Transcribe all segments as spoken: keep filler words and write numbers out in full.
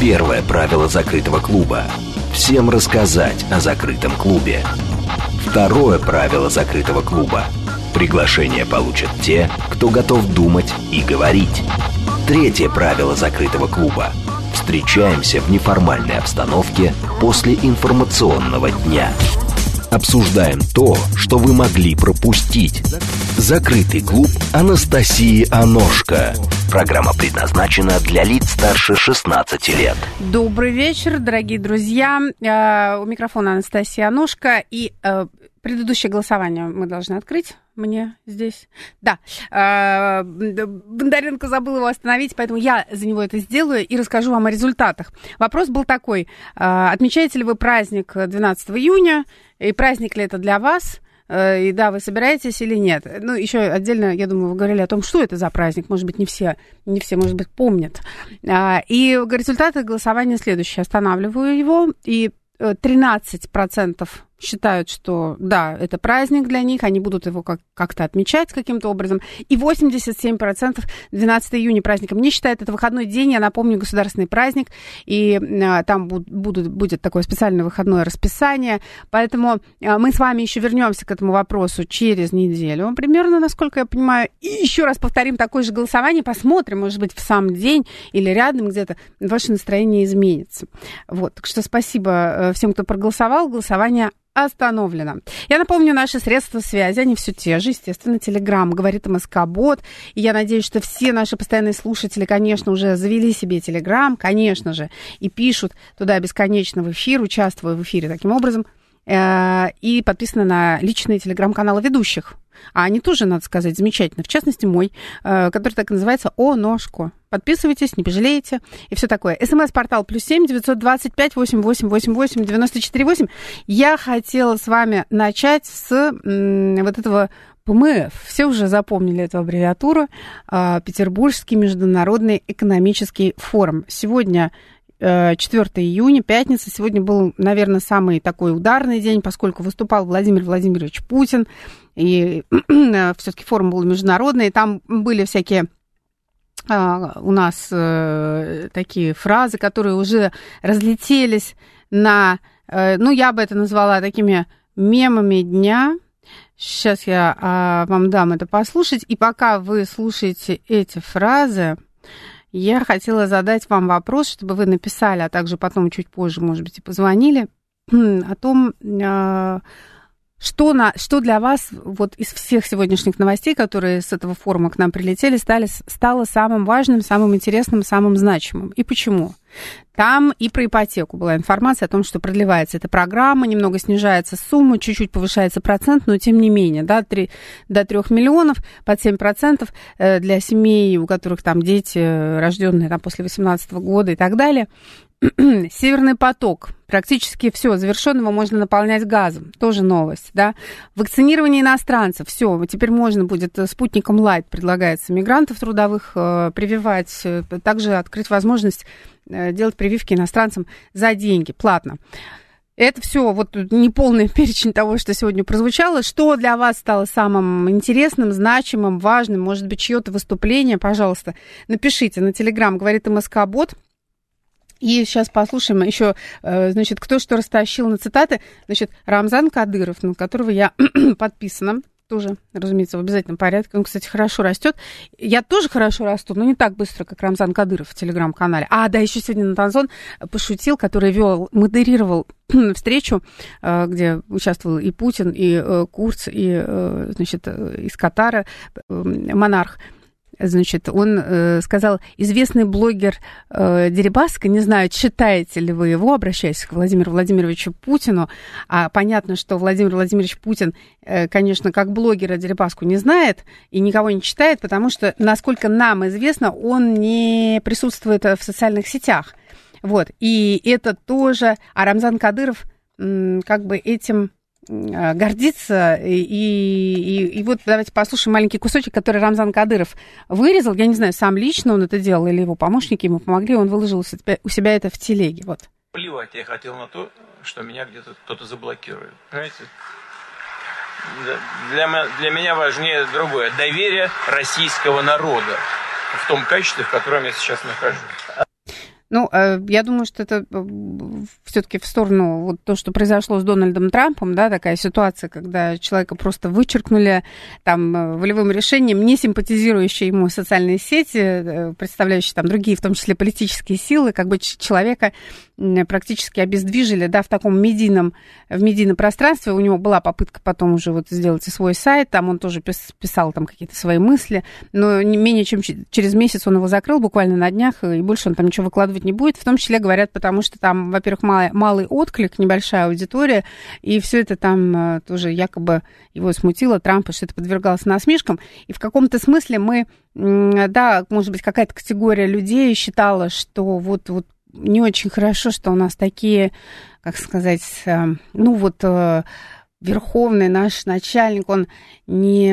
Первое правило закрытого клуба – всем рассказать о закрытом клубе. Второе правило закрытого клуба – приглашение получат те, кто готов думать и говорить. Третье правило закрытого клуба – встречаемся в неформальной обстановке после информационного дня. Обсуждаем то, что вы могли пропустить. Закрытый клуб Анастасии Аношко. Программа предназначена для лиц старше шестнадцати лет. Добрый вечер, дорогие друзья. У микрофона Анастасия Аношко. И предыдущее голосование мы должны открыть. Мне здесь. Да. Бондаренко забыл его остановить, поэтому я за него это сделаю и расскажу вам о результатах. Вопрос был такой. Отмечаете ли вы праздник двенадцатого июня? И праздник ли это для вас? И да, вы собираетесь или нет? Ну, еще отдельно, я думаю, вы говорили о том, что это за праздник. Может быть, не все, не все, может быть, помнят. И результаты голосования следующие. Останавливаю его, и тринадцать процентов считают, что да, это праздник для них, они будут его как- как-то отмечать каким-то образом, и восемьдесят семь процентов двенадцатого июня праздником не считают. Это выходной день, я напомню, государственный праздник, и а, там буд- будут, будет такое специальное выходное расписание, поэтому а, мы с вами еще вернемся к этому вопросу через неделю, примерно, насколько я понимаю, и еще раз повторим такое же голосование, посмотрим, может быть, в сам день или рядом где-то ваше настроение изменится. Вот, так что спасибо всем, кто проголосовал, голосование остановлено. Я напомню, наши средства связи, они все те же, естественно, Телеграм, говорит МСК-бот, и я надеюсь, что все наши постоянные слушатели, конечно, уже завели себе Телеграм, конечно же, и пишут туда бесконечно в эфир, участвуя в эфире таким образом, э- и подписаны на личные Телеграм-каналы ведущих. А они тоже, надо сказать, замечательно. В частности, мой, э- который так и называется «Оношко». Подписывайтесь, не пожалеете. И все такое. СМС-портал плюс семь девятьсот двадцать пять восемь восемь восемь восемь девяносто четыре восемь. Я хотела с вами начать с м, вот этого ПМФ. Все уже запомнили эту аббревиатуру. Э, Петербургский международный экономический форум. Сегодня э, четвёртого июня, пятница. Сегодня был, наверное, самый такой ударный день, поскольку выступал Владимир Владимирович Путин. И все-таки форум был международный. Там были всякие... у нас э, такие фразы, которые уже разлетелись на, э, ну, я бы это назвала такими мемами дня. Сейчас я э, вам дам это послушать. И пока вы слушаете эти фразы, я хотела задать вам вопрос, чтобы вы написали, а также потом чуть позже, может быть, и позвонили, о том... Э, Что, на, что для вас вот из всех сегодняшних новостей, которые с этого форума к нам прилетели, стали, стало самым важным, самым интересным, самым значимым? И почему? Там и про ипотеку была информация о том, что продлевается эта программа, немного снижается сумма, чуть-чуть повышается процент, но тем не менее, да, три, до трёх миллионов под семь процентов для семей, у которых там дети, рожденные там, после восемнадцатого года и так далее. Северный поток. Практически все, завершен, его можно наполнять газом. Тоже новость, да. Вакцинирование иностранцев. Все, теперь можно будет спутником Лайт, предлагается, мигрантов трудовых э, прививать. Также открыть возможность э, делать прививки иностранцам за деньги, платно. Это все вот неполный перечень того, что сегодня прозвучало. Что для вас стало самым интересным, значимым, важным? Может быть, чье-то выступление? Пожалуйста, напишите на Телеграм, говорит МСК-бот. И сейчас послушаем еще, значит, кто что растащил на цитаты. Значит, Рамзан Кадыров, на которого я подписана, тоже, разумеется, в обязательном порядке. Он, кстати, хорошо растет. Я тоже хорошо расту, но не так быстро, как Рамзан Кадыров в Телеграм-канале. А, да, еще сегодня Натанзон пошутил, который вел, модерировал встречу, где участвовал и Путин, и Курц, и, значит, из Катара монарх. Значит, он э, сказал, известный блогер э, Дерибаска, не знаю, читаете ли вы его, обращаясь к Владимиру Владимировичу Путину, а понятно, что Владимир Владимирович Путин, э, конечно, как блогера Дерибаску не знает и никого не читает, потому что, насколько нам известно, он не присутствует в социальных сетях. Вот, и это тоже, а Рамзан Кадыров м, как бы этим... гордится, и, и, и вот давайте послушаем маленький кусочек, который Рамзан Кадыров вырезал. Я не знаю, сам лично он это делал или его помощники ему помогли, он выложил у себя, у себя это в телеге. Вот. Плевать я хотел на то, что меня где-то кто-то заблокирует. Понимаете? Для, для меня важнее другое. Доверие российского народа в том качестве, в котором я сейчас нахожусь. Ну, я думаю, что это все-таки в сторону вот то, что произошло с Дональдом Трампом, да, такая ситуация, когда человека просто вычеркнули там волевым решением, не симпатизирующие ему социальные сети, представляющие там другие, в том числе политические силы, как бы человека практически обездвижили, да, в таком медийном, в медийном пространстве. У него была попытка потом уже вот сделать и свой сайт, там он тоже писал там какие-то свои мысли, но не менее чем через месяц он его закрыл буквально на днях, и больше он там ничего выкладывать не будет, в том числе, говорят, потому что там, во-первых, малый, малый отклик, небольшая аудитория, и все это там тоже якобы его смутило, Трампа, что это подвергалось насмешкам, и в каком-то смысле мы, да, может быть, какая-то категория людей считала, что вот, вот не очень хорошо, что у нас такие, как сказать, ну вот верховный наш начальник, он не,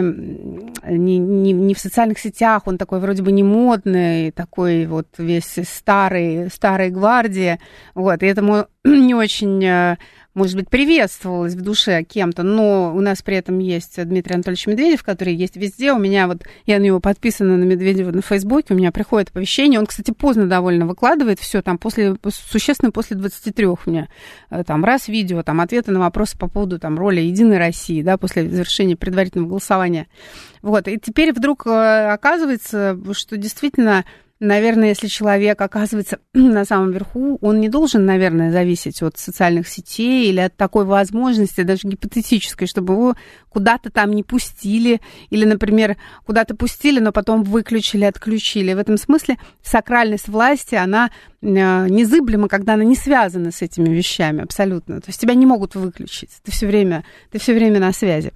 не, не, не в социальных сетях, он такой вроде бы не модный, такой вот весь старый, старой гвардии, вот, и этому не очень, может быть, приветствовалось в душе кем-то, но у нас при этом есть Дмитрий Анатольевич Медведев, который есть везде, у меня вот, я на него подписана на Медведева на Фейсбуке, у меня приходит оповещение, он, кстати, поздно довольно выкладывает все, там, после, существенно после двадцати трёх у меня, там, раз видео, там, ответы на вопросы по поводу, там, роли Единой России, да, после завершения предварительного голосования, вот, и теперь вдруг оказывается, что действительно, наверное, если человек оказывается на самом верху, он не должен, наверное, зависеть от социальных сетей или от такой возможности, даже гипотетической, чтобы его куда-то там не пустили, или, например, куда-то пустили, но потом выключили, отключили. В этом смысле сакральность власти, она незыблема, когда она не связана с этими вещами абсолютно. То есть тебя не могут выключить, ты все время, ты все время на связи.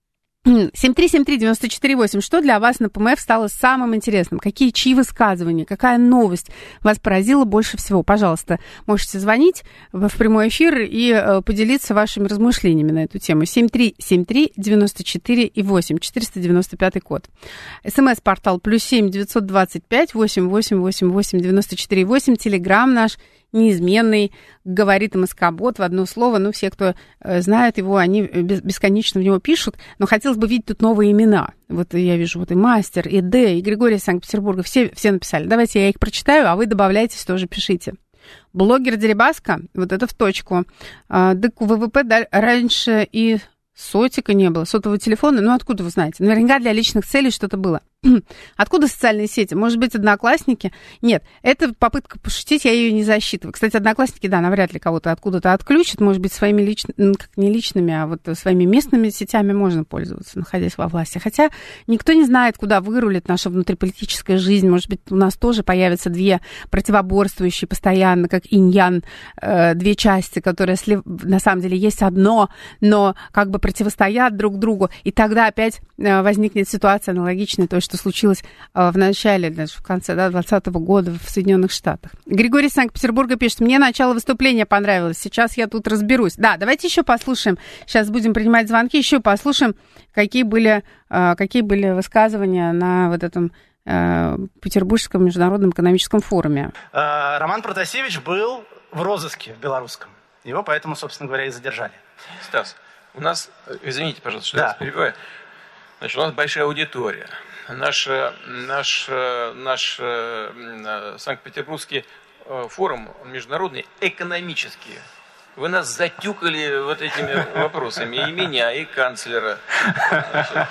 семь три семь три девять четыре восемь. Что для вас на ПМФ стало самым интересным? Какие чьи высказывания? Какая новость вас поразила больше всего? Пожалуйста, можете звонить в прямой эфир и поделиться вашими размышлениями на эту тему. семь три семь три девять четыре восемь. четыреста девяносто пятый код. СМС-портал плюс семь девятьсот двадцать пять восемь восемь восемь восемь девяносто четыре восемь. Телеграм наш неизменный, говорит МСК-бот в одно слово. Ну, все, кто знает его, они бесконечно в него пишут. Но хотелось бы видеть тут новые имена. Вот я вижу, вот и Мастер, и Д, и Григорий из Санкт-Петербурга. Все, все написали. Давайте я их прочитаю, а вы добавляйтесь, тоже пишите. Блогер Дерибаска, вот это в точку. ДЭК ВВП раньше и сотика не было, сотового телефона. Ну, откуда вы знаете? Наверняка для личных целей что-то было. Откуда социальные сети? Может быть, Одноклассники? Нет, это попытка пошутить, я ее не засчитываю. Кстати, Одноклассники, да, навряд ли кого-то откуда-то отключат. Может быть, своими личными, как не личными, а вот своими местными сетями можно пользоваться, находясь во власти. Хотя никто не знает, куда вырулит наша внутриполитическая жизнь. Может быть, у нас тоже появятся две противоборствующие постоянно, как инь-ян, две части, которые на самом деле есть одно, но как бы противостоят друг другу. И тогда опять возникнет ситуация аналогичная той, что случилось в начале, даже в конце да, двадцатого года в Соединенных Штатах. Григорий из Санкт-Петербурга пишет: мне начало выступления понравилось, сейчас я тут разберусь. Да, давайте еще послушаем, сейчас будем принимать звонки, еще послушаем, какие были, какие были высказывания на вот этом Петербургском международном экономическом форуме. Роман Протасевич был в розыске в белорусском, его поэтому, собственно говоря, и задержали. Стас, у нас, извините, пожалуйста, что да. я вас перебиваю, значит, у нас большая аудитория. Наш, наш, наш Санкт-Петербургский форум международный экономический. Вы нас затюкали вот этими вопросами, и меня, и канцлера. Значит,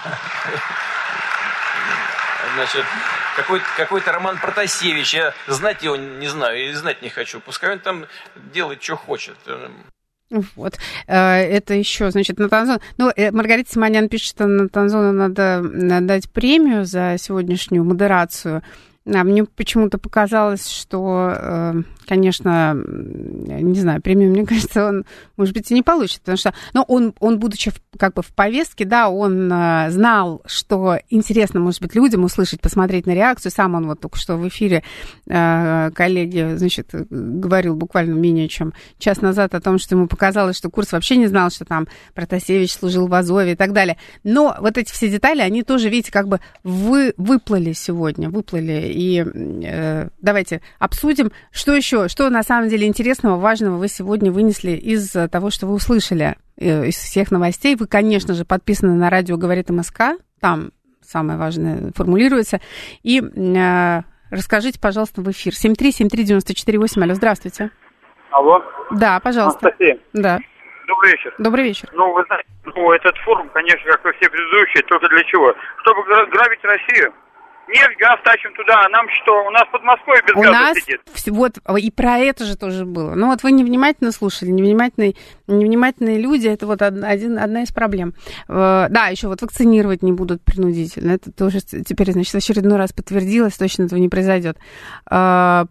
значит какой-то, какой-то Роман Протасевич, я знать его не знаю, и знать не хочу. Пускай он там делает, что хочет. Вот, это еще, значит, Натанзон... Ну, Маргарита Симонян пишет, что Натанзону надо дать премию за сегодняшнюю модерацию. А мне почему-то показалось, что, конечно, не знаю, премию, мне кажется, он, может быть, и не получит, потому что, ну, он, он, будучи в, как бы в повестке, да, он знал, что интересно, может быть, людям услышать, посмотреть на реакцию. Сам он вот только что в эфире коллеги, значит, говорил буквально менее чем час назад о том, что ему показалось, что Курц вообще не знал, что там Протасевич служил в Азове и так далее. Но вот эти все детали, они тоже, видите, как бы вы, выплыли сегодня, выплыли. И э, давайте обсудим, что еще, что на самом деле интересного, важного вы сегодня вынесли из того, что вы услышали, э, из всех новостей. Вы, конечно же, подписаны на радио «Говорит МСК», там самое важное формулируется. И э, Расскажите, пожалуйста, в эфир. семь три семь три девять четыре восемь. Алло, здравствуйте. Алло. Да, пожалуйста. Анастасия. Да. Добрый вечер. Добрый вечер. Ну, вы знаете, ну, этот форум, конечно, как и все предыдущие, только для чего? Чтобы грабить Россию. Нефть, газ тащим туда, а нам что? У нас под Москвой без У газа нас сидит. Вот и про это же тоже было. Ну вот вы невнимательно слушали, невнимательные, невнимательные люди, это вот один, одна из проблем. Да, еще вот вакцинировать не будут принудительно. Это тоже теперь, значит, в очередной раз подтвердилось, точно этого не произойдет. Что,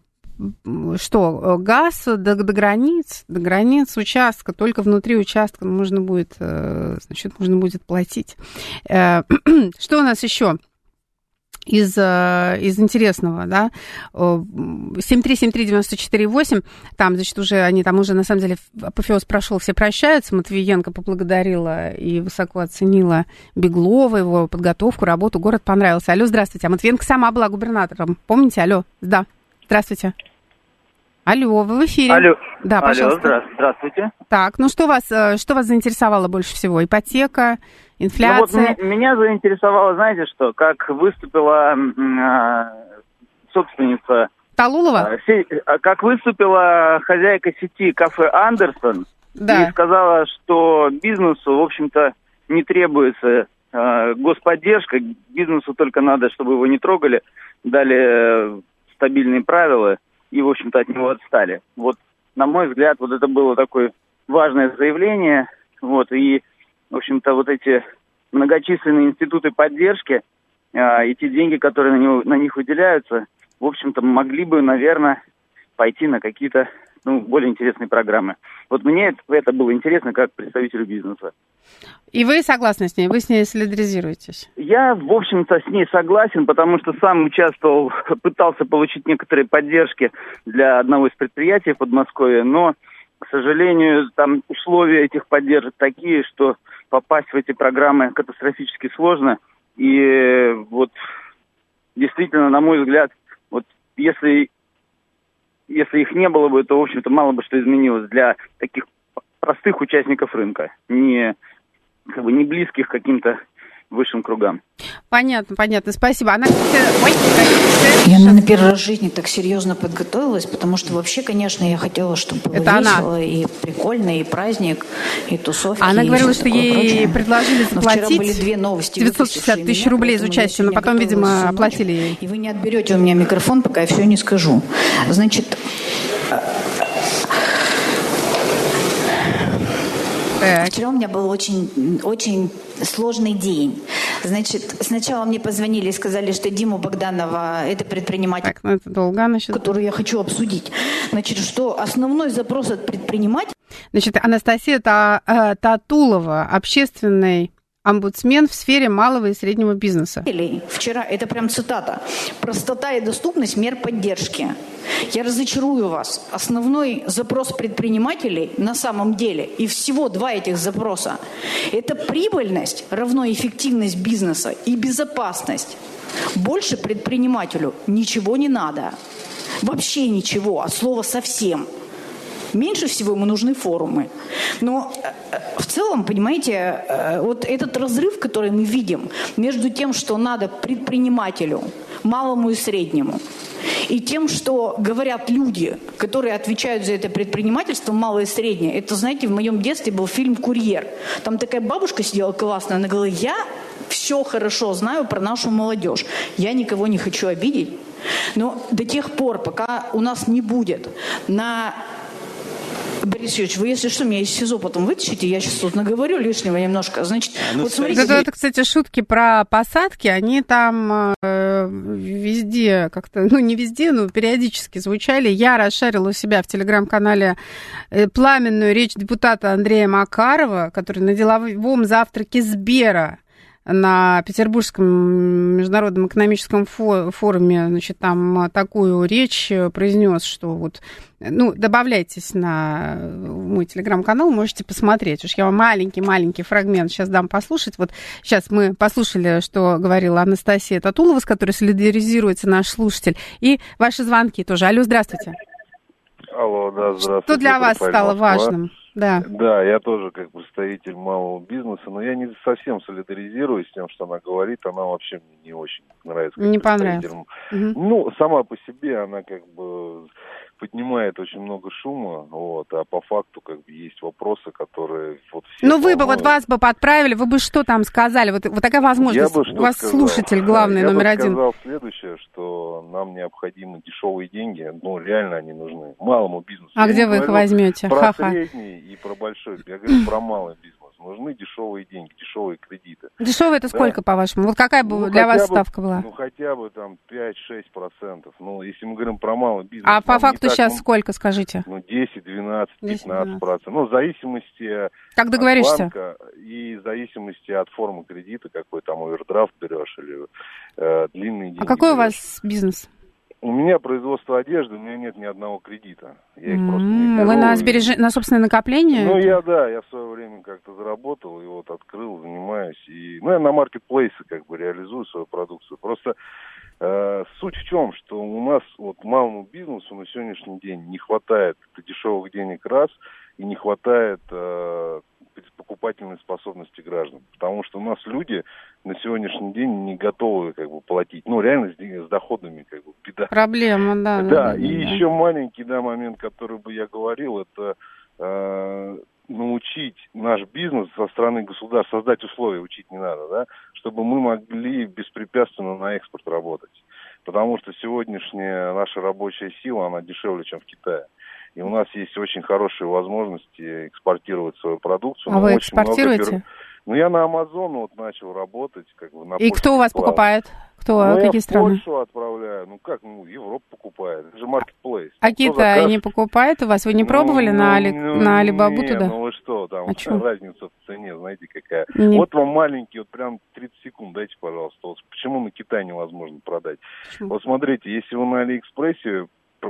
газ до, до границ, до границ участка, только внутри участка можно будет, значит, можно будет платить. Что у нас еще? Из, из интересного, да, семь три семь три девять четыре восемь, там, значит, уже они, там уже, на самом деле, апофеоз прошел, все прощаются, Матвиенко поблагодарила и высоко оценила Беглова, его подготовку, работу, город понравился. Алло, здравствуйте, а Матвиенко сама была губернатором, помните? Алло, да, здравствуйте. Алло, вы в эфире. Алло, да, пожалуйста. Алло, здравствуйте. Так, ну что вас, что вас заинтересовало больше всего? Ипотека, инфляция? Ну, вот меня заинтересовало, знаете что, как выступила э, собственница... Талулова? Э, се, как выступила хозяйка сети кафе «Андерсон», да. И сказала, что бизнесу, в общем-то, не требуется э, господдержка, бизнесу только надо, чтобы его не трогали, дали э, стабильные правила, и, в общем-то, от него отстали. Вот, на мой взгляд, вот это было такое важное заявление, вот, и, в общем-то, вот эти многочисленные институты поддержки э, и те деньги, которые на, него, на них выделяются, в общем-то, могли бы, наверное, пойти на какие-то, ну, более интересные программы. Вот мне это, это было интересно как представителю бизнеса. И вы согласны с ней? Вы с ней солидаризируетесь? Я, в общем-то, с ней согласен, потому что сам участвовал, пытался получить некоторые поддержки для одного из предприятий в Подмосковье, но, к сожалению, там условия этих поддержек такие, что попасть в эти программы катастрофически сложно. И вот действительно, на мой взгляд, вот если, если их не было бы, то, в общем-то, мало бы что изменилось для таких простых участников рынка, не, как бы, не близких к каким-то высшим кругам. Понятно, понятно. Спасибо. Она, кстати, ой, я на первый раз в жизни так серьезно подготовилась, потому что вообще, конечно, я хотела, чтобы было это весело, она. И прикольно, и праздник, и тусовки. Она и говорила, что ей прочее. предложили заплатить были две новости, девятьсот шестьдесят тысяч рублей за участие, но потом, видимо, оплатили ей. И вы не отберете у меня микрофон, пока я все не скажу. Значит... Так. Вчера у меня был очень, очень сложный день. Значит, сначала мне позвонили и сказали, что Диму Богданова, это предприниматель, так, ну это долго, значит. Который я хочу обсудить. Значит, что основной запрос от предпринимателя... Значит, Анастасия Татулова, общественный омбудсмен в сфере малого и среднего бизнеса. Вчера, это прям цитата. Простота и доступность мер поддержки. Я разочарую вас. Основной запрос предпринимателей на самом деле, и всего два этих запроса, это прибыльность равно эффективность бизнеса и безопасность. Больше предпринимателю ничего не надо. Вообще ничего, от слова совсем. Меньше всего ему нужны форумы. Но в целом, понимаете, вот этот разрыв, который мы видим между тем, что надо предпринимателю, малому и среднему, и тем, что говорят люди, которые отвечают за это предпринимательство, малое и среднее. Это, знаете, в моем детстве был фильм «Курьер». Там такая бабушка сидела классная, она говорила: я все хорошо знаю про нашу молодежь. Я никого не хочу обидеть. Но до тех пор, пока у нас не будет на... Борис Юрьевич, вы, если что, меня из СИЗО потом вытащите, я сейчас тут наговорю лишнего немножко. Значит, ну, вот смотрите... Это, это, кстати, шутки про посадки, они там э, везде как-то, ну, не везде, но периодически звучали. Я расшарила у себя в телеграм-канале э, пламенную речь депутата Андрея Макарова, который на деловом завтраке Сбера на Петербургском международном экономическом форуме, значит, там такую речь произнес, что вот, ну, добавляйтесь на мой телеграм-канал, можете посмотреть. Уж я вам маленький-маленький фрагмент сейчас дам послушать. Вот сейчас мы послушали, что говорила Анастасия Татулова, с которой солидаризируется наш слушатель, и ваши звонки тоже. Алло, здравствуйте. Алло, да, здравствуйте. Что для вас стало важным? Да. Да, я тоже как представитель малого бизнеса, но я не совсем солидаризируюсь с тем, что она говорит. Она вообще мне не очень нравится. Не понравилось. Угу. Ну, сама по себе она как бы поднимает очень много шума, вот, а по факту как бы есть вопросы, которые вот все. Ну, вы бы вот вас бы подправили, вы бы что там сказали? Вот, вот такая возможность. У вас сказал. Слушатель главный, я номер бы один. Я сказал следующее, что нам необходимы дешевые деньги, ну, реально они нужны малому бизнесу. А я где вы их возьмете? Про Ха-ха. средний и про большой. Я говорю про малый бизнес. Нужны дешевые деньги, дешевые кредиты. Дешевые это да? Сколько, по-вашему? Вот какая бы ну, для вас бы, ставка была? Ну, хотя бы там пять-шесть процентов. Ну, если мы говорим про малый бизнес. А по факту так, сейчас ну, сколько, скажите? Ну, десять, двенадцать, пятнадцать процентов. Ну, в зависимости как договоришься? от банка и в зависимости от формы кредита, какой там овердрафт берешь или э, длинные деньги. А какой берешь. У вас бизнес? У меня производство одежды, у меня нет ни одного кредита. Я их Mm-hmm. просто не беру. Вы на, сбереж... на собственное накопление? Ну, я, да, я в свое время как-то заработал и вот открыл, занимаюсь. И, ну, я на маркетплейсе как бы реализую свою продукцию. Просто э, суть в чем, что у нас вот малому бизнесу на сегодняшний день не хватает дешевых денег раз, и не хватает э, покупательной способности граждан. Потому что у нас люди на сегодняшний день не готовы как бы платить. Ну, реально с, с доходами как бы беда. Проблема, да. Да, да, и да. еще маленький, да, момент, который бы я говорил, это э, научить наш бизнес со стороны государства, создать условия, учить не надо, да, чтобы мы могли беспрепятственно на экспорт работать. Потому что сегодняшняя наша рабочая сила, она дешевле, чем в Китае. И у нас есть очень хорошие возможности экспортировать свою продукцию. А вы очень экспортируете? Много... Ну, я на Амазон вот начал работать. Как бы, на и кто у вас класс. Покупает? Кто? Ну, какие я страны? в Польшу отправляю. Ну, как? Ну, Европа покупает. Это же маркетплейс. А Китай заказ... не покупает у вас? Вы не пробовали ну, на, Али... ну, на Алибабу не, туда? ну вы что, там а разница в цене, знаете, какая. Не... Вот вам маленький, вот прям тридцать секунд, дайте, пожалуйста. Вот почему на Китай невозможно продать? Почему? Вот смотрите, если вы на Алиэкспрессе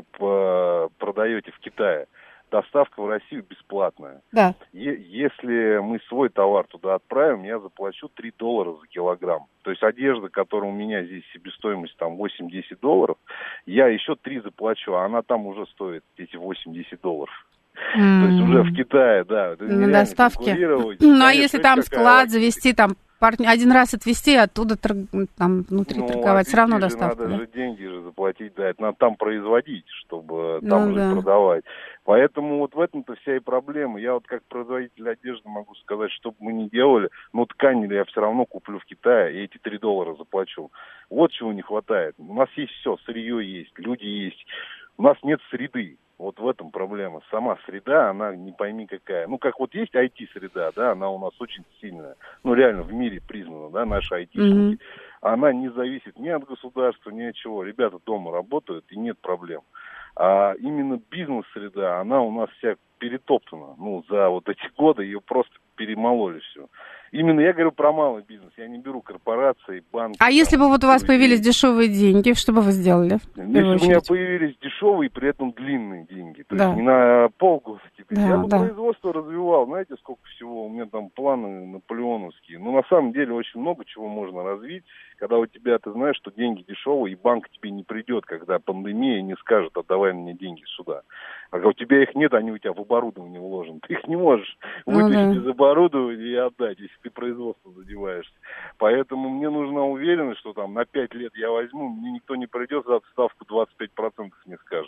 продаете в Китае, доставка в Россию бесплатная. Да. Е- если мы свой товар туда отправим, я заплачу три доллара за килограмм. То есть одежда, которая у меня здесь себестоимость там восемь-десять долларов, я еще три заплачу, а она там уже стоит эти восемь-десять долларов. Mm. То есть уже в Китае, да. На доставке. Ну, а если там склад завести, там один раз отвезти, оттуда там внутри ну, торговать, все равно доставка. Надо да? же деньги же заплатить, да, это надо там производить, чтобы ну, там да. же продавать. Поэтому вот в этом-то вся и проблема. Я вот как производитель одежды могу сказать, что бы мы ни делали, но ткань я все равно куплю в Китае и эти три доллара заплачу. Вот чего не хватает. У нас есть все, сырье есть, люди есть. У нас нет среды. Вот в этом проблема. Сама среда, она не пойми какая. Ну, как вот есть ай ти-среда, да, она у нас очень сильная. Ну, реально в мире признана, да, наши айтишники. Mm-hmm. Она не зависит ни от государства, ни от чего. Ребята дома работают, и нет проблем. А именно бизнес-среда, она у нас вся перетоптана. Ну, за вот эти годы ее просто перемололи все. Именно я говорю про малый бизнес, я не беру корпорации, банки. А там, если бы вот у вас появились дешевые деньги, что бы вы сделали? Если бы у меня появились дешевые, при этом длинные деньги, то да. есть не на полгода, типа, да, я бы да. производство развивал, знаете, сколько всего, у меня там планы наполеоновские. Но на самом деле очень много чего можно развить, когда у тебя, ты знаешь, что деньги дешевые, и банк тебе не придет, когда пандемия не скажет, отдавай мне деньги сюда. А когда у тебя их нет, они у тебя в оборудование вложены. Ты их не можешь вытащить ну, да. из оборудования и отдать, если ты производством задеваешься. Поэтому мне нужна уверенность, что там на пять лет я возьму, мне никто не придет за ставку двадцать пять процентов не скажет.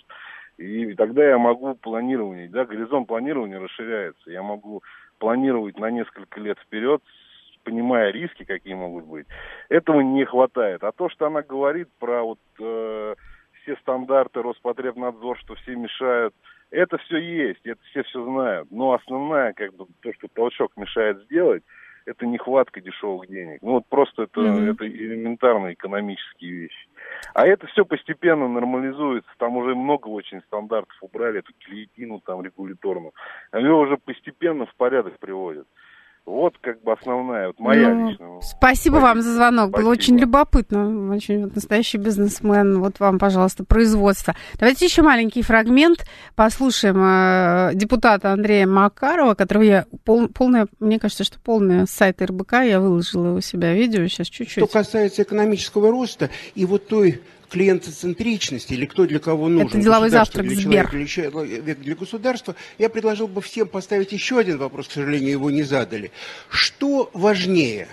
И тогда я могу планирование, да, горизонт планирования расширяется. Я могу планировать на несколько лет вперед, понимая риски, какие могут быть. Этого не хватает. А то, что она говорит про вот э, все стандарты, Роспотребнадзор, что все мешают, это все есть, это все все знают. Но основная, как бы, то, что толчок мешает сделать, это нехватка дешевых денег. Ну, вот просто это, mm-hmm. это элементарные экономические вещи. А это все постепенно нормализуется. Там уже много очень стандартов убрали, эту гильотину там регуляторную. Они уже постепенно в порядок приводят. Вот как бы основная, вот моя ну, личная. Спасибо вам за звонок, спасибо. Было очень любопытно, очень вот, настоящий бизнесмен. Вот вам, пожалуйста, производство. Давайте еще маленький фрагмент послушаем э, депутата Андрея Макарова, которого я пол, полное, мне кажется, что полное с сайта эр бэ ка, я выложила у себя видео, сейчас чуть-чуть. Что касается экономического роста и вот той клиентоцентричности, или кто для кого нужен. Это деловой завтрак для Сбер. человека, или человек для государства, я предложил бы всем поставить еще один вопрос, к сожалению, его не задали. Что важнее?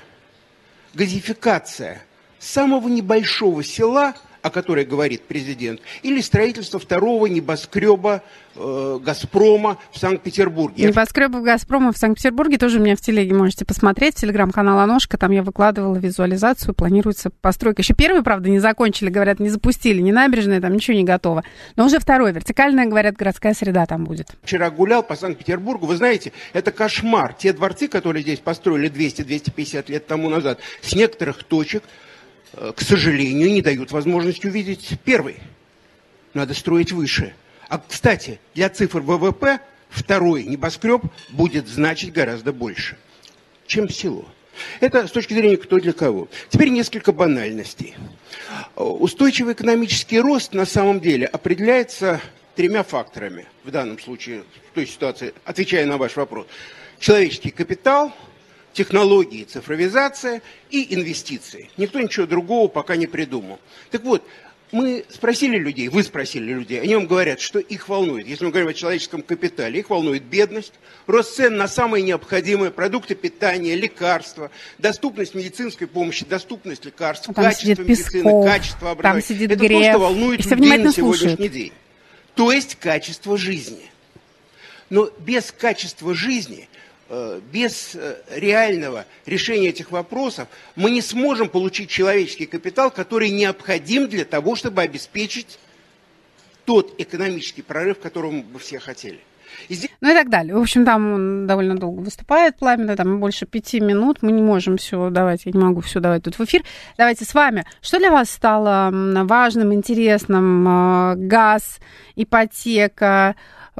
Газификация самого небольшого села, о которой говорит президент, или строительство второго небоскреба э, «Газпрома» в Санкт-Петербурге? Небоскребов «Газпрома» в Санкт-Петербурге тоже у меня в телеге можете посмотреть. Телеграм-канал «Аношка», там я выкладывала визуализацию, планируется постройка. Еще первый, правда, не закончили, говорят, не запустили, не набережная, там ничего не готово. Но уже второй, вертикальная, говорят, городская среда там будет. Вчера гулял по Санкт-Петербургу, вы знаете, это кошмар. Те дворцы, которые здесь построили двести-двести пятьдесят лет тому назад, с некоторых точек, к сожалению, не дают возможности увидеть первый. Надо строить выше. А, кстати, для цифр ВВП второй небоскреб будет значить гораздо больше, чем село. Это с точки зрения кто для кого. Теперь несколько банальностей. Устойчивый экономический рост на самом деле определяется тремя факторами. В данном случае, в той ситуации, отвечая на ваш вопрос. Человеческий капитал, технологии, цифровизация и инвестиции. Никто ничего другого пока не придумал. Так вот, мы спросили людей, вы спросили людей, они вам говорят, что их волнует. Если мы говорим о человеческом капитале, их волнует бедность, рост цен на самые необходимые продукты питания, лекарства, доступность медицинской помощи, доступность лекарств, там качество медицины, Песков, качество образования. Там сидит Это Греф, то, что волнует и все людей внимательно на сегодняшний слушают. день. То есть качество жизни. Но без качества жизни, без реального решения этих вопросов мы не сможем получить человеческий капитал, который необходим для того, чтобы обеспечить тот экономический прорыв, которого мы бы все хотели. И здесь... Ну и так далее. В общем, там он довольно долго выступает, пламенно, там больше пяти минут. Мы не можем все давать, я не могу все давать тут в эфир. Давайте с вами. Что для вас стало важным, интересным? Газ, ипотека,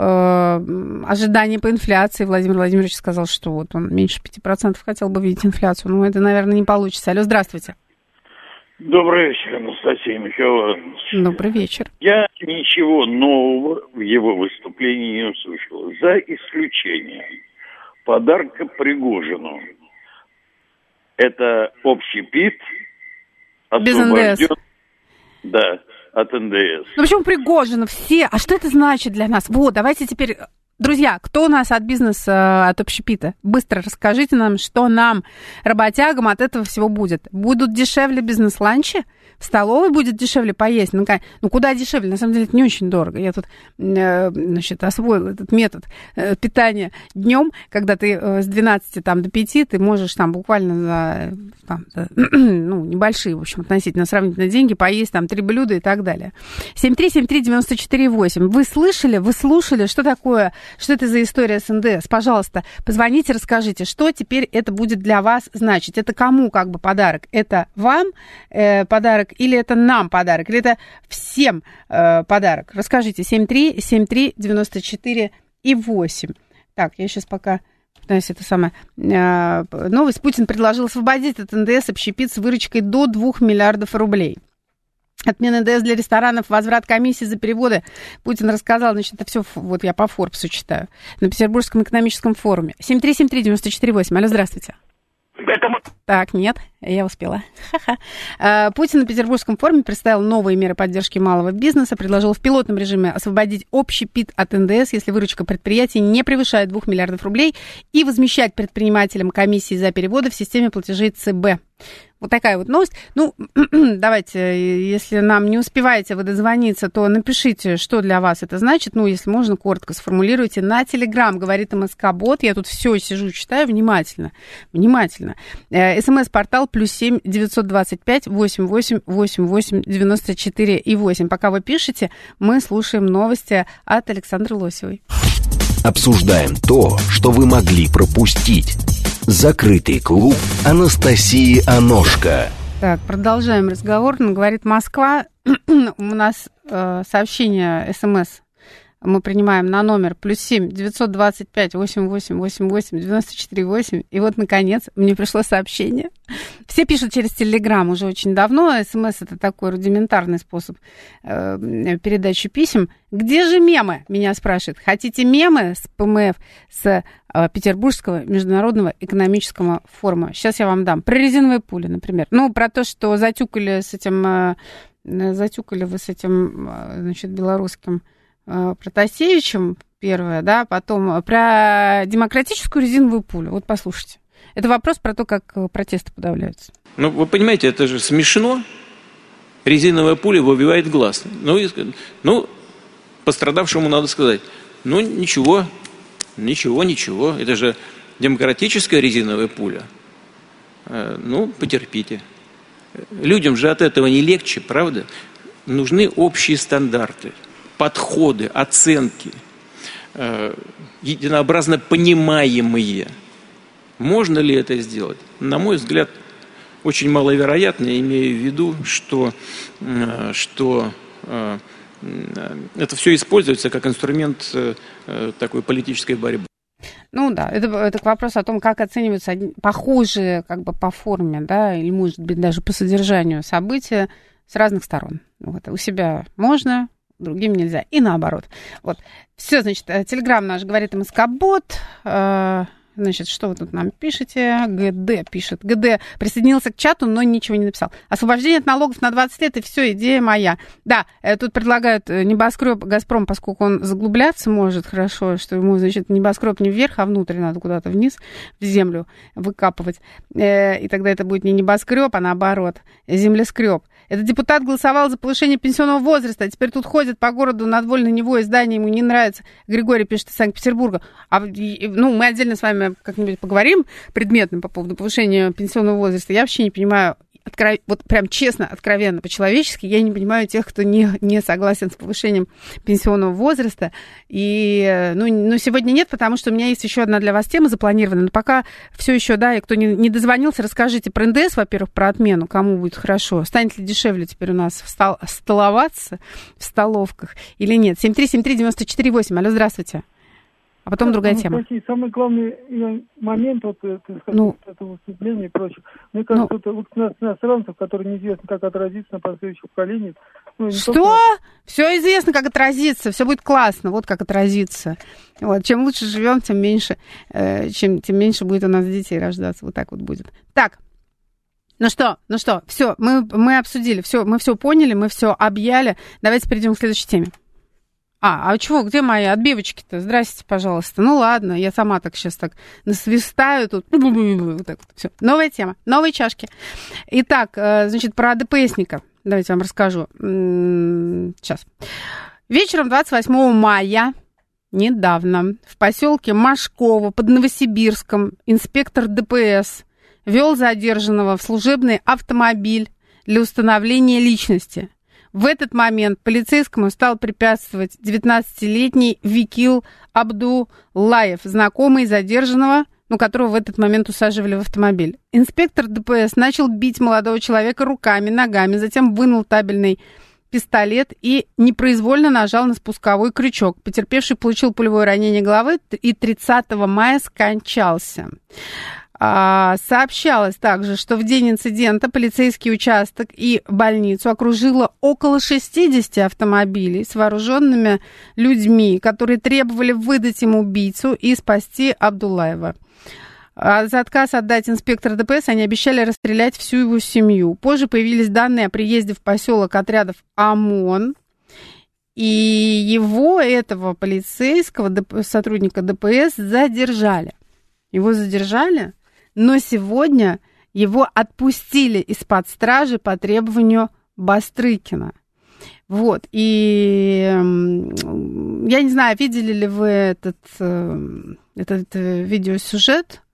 ожидания по инфляции. Владимир Владимирович сказал, что вот он меньше пяти процентов хотел бы видеть инфляцию. Но это, наверное, не получится. Алло, здравствуйте. Добрый вечер, Анастасия Михайловна. Добрый вечер. Я ничего нового в его выступлении не услышал. За исключением подарка Пригожину. Это общепит, освобожден... Да, от эн дэ эс. Ну почему Пригожин? Все. А что это значит для нас? Вот, давайте теперь... Друзья, кто у нас от бизнеса, от общепита? Быстро расскажите нам, что нам, работягам, от этого всего будет. Будут дешевле бизнес-ланчи? В столовой будет дешевле поесть? Ну, ну куда дешевле? На самом деле это не очень дорого. Я тут, значит, освоила этот метод питания днем, когда ты с двенадцати там, до пяти, ты можешь там буквально за там, ну, небольшие, в общем, относительно сравнительно деньги поесть там три блюда и так далее. семь три семь три девять четыре восемь. Вы слышали, вы слушали, что такое, что это за история с эн дэ эс? Пожалуйста, позвоните, расскажите, что теперь это будет для вас значить. Это кому как бы подарок? Это вам э, подарок или это нам подарок? Или это всем э, подарок? Расскажите. семь три семь три девять четыре восемь. Так, я сейчас пока... То есть это самая э, новость. Путин предложил освободить от эн дэ эс общепит с выручкой до двух миллиардов рублей. Отмена эн дэ эс для ресторанов, возврат комиссии за переводы. Путин рассказал, значит, это все, вот я по Форбсу читаю, на Петербургском экономическом форуме. семь три семь три девять четыре восемь. Алло, здравствуйте. Это... Так, нет, я успела. Ха-ха. Путин на Петербургском форуме представил новые меры поддержки малого бизнеса, предложил в пилотном режиме освободить общепит от эн дэ эс, если выручка предприятий не превышает двух миллиардов рублей, и возмещать предпринимателям комиссии за переводы в системе платежей цэ бэ. Вот такая вот новость. Ну, давайте, если нам не успеваете вы дозвониться, то напишите, что для вас это значит. Ну, если можно, коротко сформулируйте. На Телеграм, говорит эм эс ка-бот. Я тут все сижу, читаю внимательно. Внимательно. эс эм эс-портал плюс семь девятьсот двадцать пять восемь восемь восемь восемь девяносто четыре и восемь. Пока вы пишете, мы слушаем новости от Александры Лосевой. Обсуждаем то, что вы могли пропустить. Закрытый клуб Анастасии Аношка. Так, продолжаем разговор. Говорит Москва. У нас э, сообщение СМС мы принимаем на номер плюс семь девятьсот двадцать пять восемь восемь восемь восемь девяносто четыре восемь. И вот, наконец, мне пришло сообщение. Все пишут через Телеграм уже очень давно. СМС — это такой рудиментарный способ э, передачи писем. Где же мемы? Меня спрашивают. Хотите мемы с пэ эм эф, с э, Петербургского международного экономического форума? Сейчас я вам дам. Про резиновые пули, например. Ну, про то, что затюкали с этим... Э, затюкали вы с этим, значит, белорусским Протасевичем, первое, да, потом про демократическую резиновую пулю. Вот послушайте. Это вопрос про то, как протесты подавляются. Ну, вы понимаете, это же смешно. Резиновая пуля выбивает глаз. Ну, и, ну, пострадавшему надо сказать, ну, ничего, ничего, ничего. Это же демократическая резиновая пуля. Ну, потерпите. Людям же от этого не легче, правда? Нужны общие стандарты, подходы, оценки, единообразно понимаемые. Можно ли это сделать? На мой взгляд, очень маловероятно, я имею в виду, что, что это все используется как инструмент такой политической борьбы. Ну да, это, это к вопросу о том, как оцениваются похожие как бы по форме, да, или, может быть, даже по содержанию события с разных сторон. Вот, у себя можно, другим нельзя, и наоборот. Вот. Все, значит, Телеграм наш говорит МСК-бот. Значит, что вы тут нам пишете? ГД пишет. ГД присоединился к чату, но ничего не написал. Освобождение от налогов на двадцать лет, и все, идея моя. Да, тут предлагают небоскреб «Газпром», поскольку он заглубляться может хорошо, что ему, значит, небоскреб не вверх, а внутрь надо куда-то вниз, в землю выкапывать. И тогда это будет не небоскреб, а наоборот, землескреб. Этот депутат голосовал за повышение пенсионного возраста, а теперь тут ходит по городу над Вольной Невой, здание ему не нравится. Григорий пишет из Санкт-Петербурга. А, ну, мы отдельно с вами как-нибудь поговорим предметно по поводу повышения пенсионного возраста. Я вообще не понимаю, откров... вот прям честно, откровенно, по-человечески, я не понимаю тех, кто не, не согласен с повышением пенсионного возраста. И, ну, ну, сегодня нет, потому что у меня есть еще одна для вас тема запланирована. Но пока все еще, да, и кто не, не дозвонился, расскажите про эн дэ эс, во-первых, про отмену, кому будет хорошо. Станет ли дешевле теперь у нас встал... столоваться в столовках или нет? семь три семь три девять четыре восемь. Алло, здравствуйте. А потом да, другая тема. Спросить, самый главный момент вот, ну, этого выступления и прочее. Мне кажется, ну, это вот нас, иностранцев, которые неизвестно, как отразится на последующих поколениях. Ну, что? Только... Все известно, как отразится, все будет классно, вот как отразится. Вот. Чем лучше живем, тем меньше, э, чем, тем меньше будет у нас детей рождаться. Вот так вот будет. Так. Ну что, ну что, все, мы, мы обсудили, все, мы все поняли, мы все объяли. Давайте перейдем к следующей теме. А, а чего, где мои отбивочки-то? Здрасте, пожалуйста. Ну ладно, я сама так сейчас так насвистаю тут. Вот так вот, все. Новая тема, новые чашки. Итак, значит, про ДПСника. Давайте я вам расскажу. Сейчас. Вечером двадцать восьмого мая, недавно, в поселке Машково под Новосибирском инспектор ДПС вел задержанного в служебный автомобиль для установления личности. В этот момент полицейскому стал препятствовать девятнадцатилетний Викил Абдуллаев, знакомый задержанного, ну, которого в этот момент усаживали в автомобиль. Инспектор ДПС начал бить молодого человека руками, ногами, затем вынул табельный пистолет и непроизвольно нажал на спусковой крючок. Потерпевший получил пулевое ранение головы и тридцатого мая скончался. Сообщалось также, что в день инцидента полицейский участок и больницу окружило около шестьдесят автомобилей с вооруженными людьми, которые требовали выдать им убийцу и спасти Абдуллаева. За отказ отдать инспектора ДПС они обещали расстрелять всю его семью. Позже появились данные о приезде в поселок отрядов ОМОН, и его, этого полицейского, сотрудника ДПС, задержали. Его задержали, но сегодня его отпустили из-под стражи по требованию Бастрыкина. Вот, и я не знаю, видели ли вы этот, этот видеосюжет.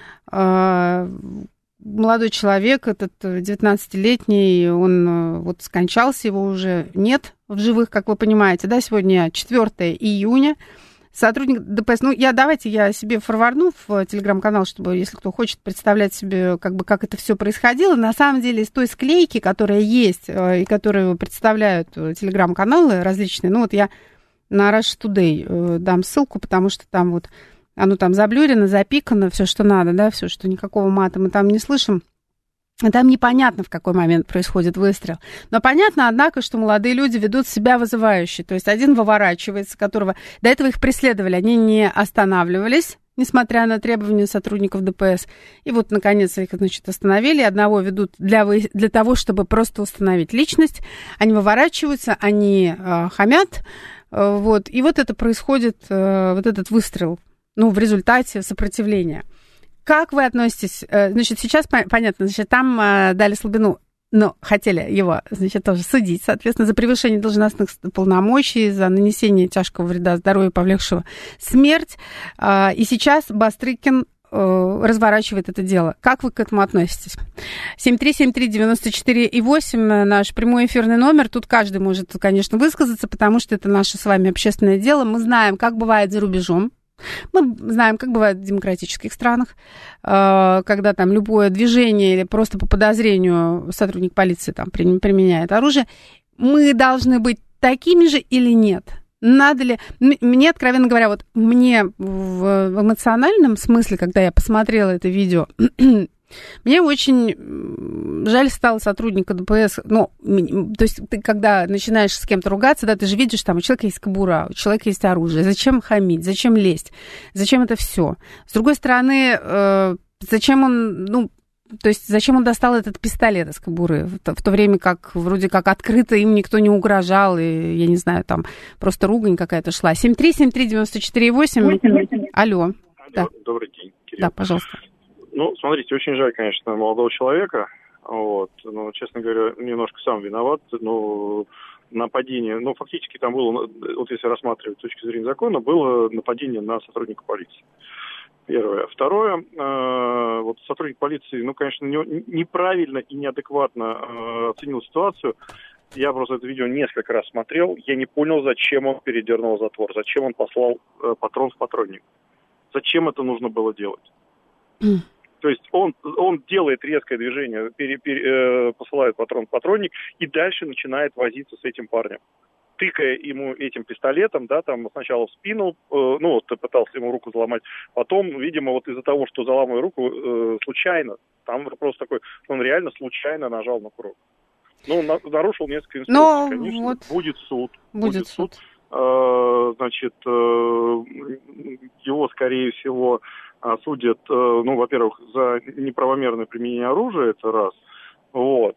Молодой человек, этот девятнадцатилетний, он вот скончался, его уже нет в живых, как вы понимаете, да, сегодня четвёртого июня. Сотрудник ДПС, ну, я, давайте я себе форвардну в телеграм-канал, чтобы, если кто хочет представлять себе, как бы, как это все происходило. На самом деле, из той склейки, которая есть, и которую представляют телеграм-каналы различные, ну, вот я на Russia Today дам ссылку, потому что там вот оно там заблюрено, запикано, все, что надо, да, все, что никакого мата мы там не слышим. Там непонятно, в какой момент происходит выстрел. Но понятно, однако, что молодые люди ведут себя вызывающе. То есть один выворачивается, которого... До этого их преследовали, они не останавливались, несмотря на требования сотрудников ДПС. И вот, наконец, их, значит, остановили. Одного ведут для, вы... для того, чтобы просто установить личность. Они выворачиваются, они э, хамят. Э, вот. И вот это происходит, э, вот этот выстрел, ну, в результате сопротивления. Как вы относитесь? Э, значит, сейчас понятно, значит, там э, дали слабину. Но хотели его, значит, тоже судить, соответственно, за превышение должностных полномочий, за нанесение тяжкого вреда здоровью, повлекшего смерть. И сейчас Бастрыкин разворачивает это дело. Как вы к этому относитесь? семь три семь три девяносто четыре восемь наш прямой эфирный номер. Тут каждый может, конечно, высказаться, потому что это наше с вами общественное дело. Мы знаем, как бывает за рубежом. Мы знаем, как бывает в демократических странах, когда там любое движение или просто по подозрению сотрудник полиции там применяет оружие. Мы должны быть такими же или нет? Надо ли... Мне, откровенно говоря, вот мне в эмоциональном смысле, когда я посмотрела это видео, мне очень жаль стало сотрудника ДПС. Ну, то есть ты, когда начинаешь с кем-то ругаться, да, ты же видишь, там у человека есть кобура, у человека есть оружие. Зачем хамить? Зачем лезть? Зачем это все? С другой стороны, э, зачем он, ну, то есть зачем он достал этот пистолет из кобуры? В то, в то время как вроде как открыто им никто не угрожал, и, я не знаю, там просто ругань какая-то шла. семь три семь три девяносто четыре восемь. Алло. Алло. Да. Добрый день, Кирилл. Да, пожалуйста. Ну, смотрите, очень жаль, конечно, молодого человека, вот, но, честно говоря, немножко сам виноват, но нападение, ну, фактически там было, вот если рассматривать с точки зрения закона, было нападение на сотрудника полиции. Первое. Второе, э, вот сотрудник полиции, ну, конечно, не, неправильно и неадекватно э, оценил ситуацию. Я просто это видео несколько раз смотрел, я не понял, зачем он передернул затвор, зачем он послал э, патрон в патронник. Зачем это нужно было делать? Mm. То есть он, он делает резкое движение, пере, пере, э, посылает патрон в патронник и дальше начинает возиться с этим парнем. Тыкая ему этим пистолетом, да, там сначала в спину, э, ну вот пытался ему руку заломать, потом, видимо, вот из-за того, что заламывая руку э, случайно, там вопрос такой, он реально случайно нажал на курок. Ну, на, нарушил несколько инструкций, Но конечно, вот будет суд. Будет, будет суд. суд. Э, значит, э, его, скорее всего, осудят, ну, во-первых, за неправомерное применение оружия, это раз. Вот.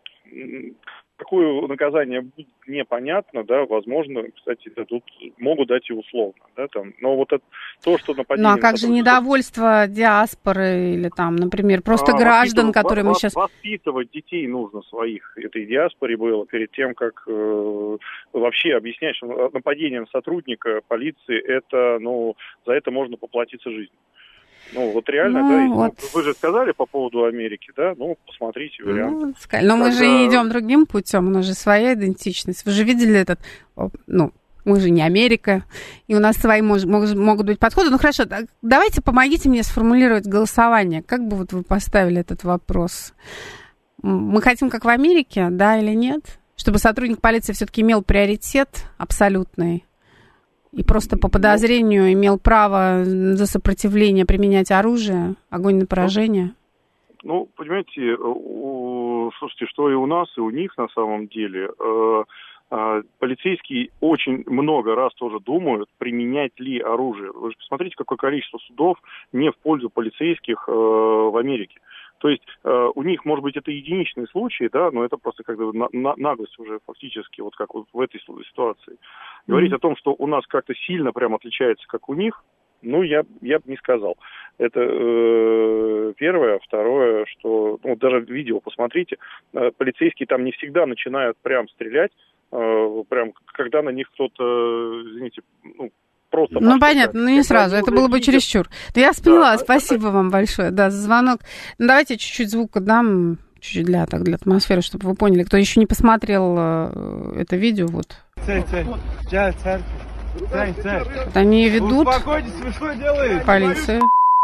Какое наказание будет непонятно, да, возможно, кстати, дадут, могут дать и условно, да, там. Но вот это, то, что нападение... Ну, а как же недовольство диаспоры или там, например, просто а, граждан, которые мы сейчас... Воспитывать детей нужно своих, этой диаспоре было, перед тем, как э, вообще объяснять, что нападением сотрудника полиции, это, ну, за это можно поплатиться жизнью. Ну, вот реально, ну, да, вот. Вы же сказали по поводу Америки, да, ну, посмотрите вариант. Ну, но мы Когда... же не идем другим путем, у нас же своя идентичность. Вы же видели этот, ну, мы же не Америка, и у нас свои мож, мож, могут быть подходы. Ну, хорошо, давайте помогите мне сформулировать голосование. Как бы вот вы поставили этот вопрос? Мы хотим как в Америке, да или нет? Чтобы сотрудник полиции все-таки имел приоритет абсолютный, и просто по подозрению имел право за сопротивление применять оружие, огонь на поражение? Ну, понимаете, у, слушайте, что и у нас, и у них на самом деле. Э, э, полицейские очень много раз тоже думают, применять ли оружие. Вы же посмотрите, какое количество судов не в пользу полицейских э, в Америке. То есть э, у них, может быть, это единичные случаи, да, но это просто как бы на, на, наглость уже фактически, вот как вот в этой ситуации. Говорить mm-hmm. о том, что у нас как-то сильно прям отличается, как у них, ну, я, я бы не сказал. Это э, первое. Второе, что, ну, даже видео посмотрите, э, полицейские там не всегда начинают прям стрелять, э, прям, когда на них кто-то, извините, ну, просто... Ну, понятно, ну не сразу, это было бы чересчур. Да, я поняла, да, спасибо это... вам большое, да, за звонок. Ну, давайте чуть-чуть звука дам, чуть-чуть для, так, для атмосферы, чтобы вы поняли, кто еще не посмотрел э, это видео, вот. Цель, цель, цель, цель. Цель, цель. Вот они ведут полицию.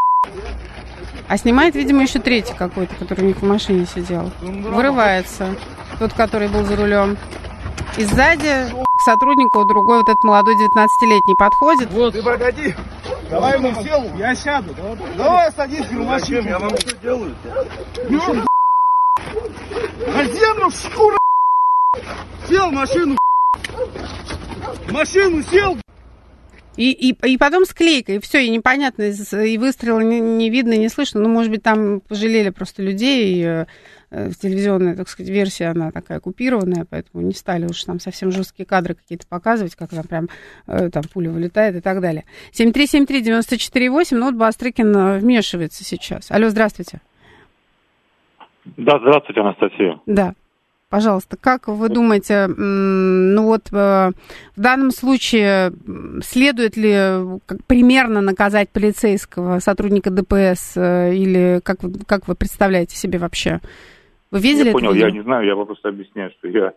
А снимает, видимо, еще третий какой-то, который у них в машине сидел. Вырывается. Тот, который был за рулем. И сзади к сотруднику другой, вот этот молодой девятнадцатилетний, подходит. Вот. Ты погоди. Давай ему сел. Я сяду. Давай, Давай садись в машину. Я вам что делаю? Ну, на землю, шкура. Сел в машину. В машину сел. И, и, и потом склейка, и все, и непонятно, и выстрела не, не видно, не слышно. Ну, может быть, там пожалели просто людей, и э, телевизионная, так сказать, версия, она такая купированная, поэтому не стали уж там совсем жесткие кадры какие-то показывать, как там прям э, там пуля вылетает и так далее. семь три семь три девять четыре восемь, ну вот Бастрыкин вмешивается сейчас. Алло, здравствуйте. Да, здравствуйте, Анастасия. Да. Пожалуйста, как вы думаете, ну вот в данном случае следует ли примерно наказать полицейского сотрудника ДПС или как вы, как вы представляете себе вообще? Вы видели я это понял, видео? Я не знаю, я просто объясняю, что я